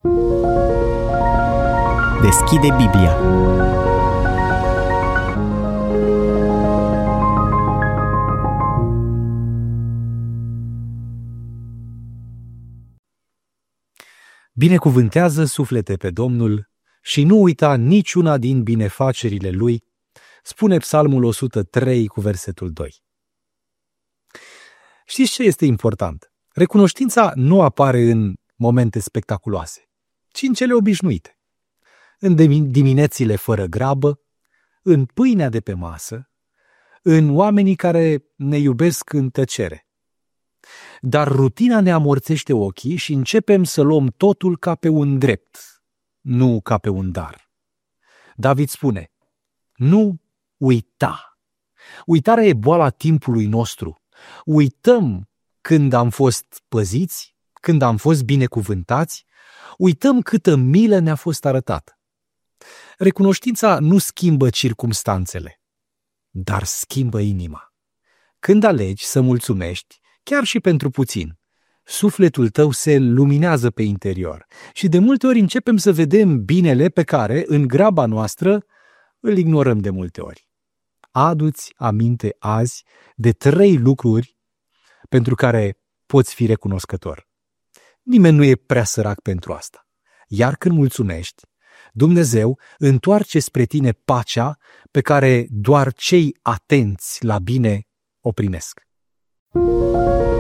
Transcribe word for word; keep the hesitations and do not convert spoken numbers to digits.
Deschide Biblia. Binecuvântează suflete pe Domnul și nu uita niciuna din binefacerile Lui, spune Psalmul o sută trei cu versetul doi. Știți ce este important? Recunoștința nu apare în momente spectaculoase, ci în cele obișnuite. În diminețile fără grabă, în pâinea de pe masă, în oamenii care ne iubesc în tăcere. Dar rutina ne amorțește ochii și începem să luăm totul ca pe un drept, nu ca pe un dar. David spune, nu uita. Uitarea e boala timpului nostru. Uităm când am fost păziți, când am fost binecuvântați, uităm câtă milă ne-a fost arătată. Recunoștința nu schimbă circumstanțele, dar schimbă inima. Când alegi să mulțumești, chiar și pentru puțin, sufletul tău se luminează pe interior și de multe ori începem să vedem binele pe care, în graba noastră, îl ignorăm de multe ori. Adu-ți aminte azi de trei lucruri pentru care poți fi recunoscător. Nimeni nu e prea sărac pentru asta. Iar când mulțumești, Dumnezeu întoarce spre tine pacea pe care doar cei atenți la bine o primesc.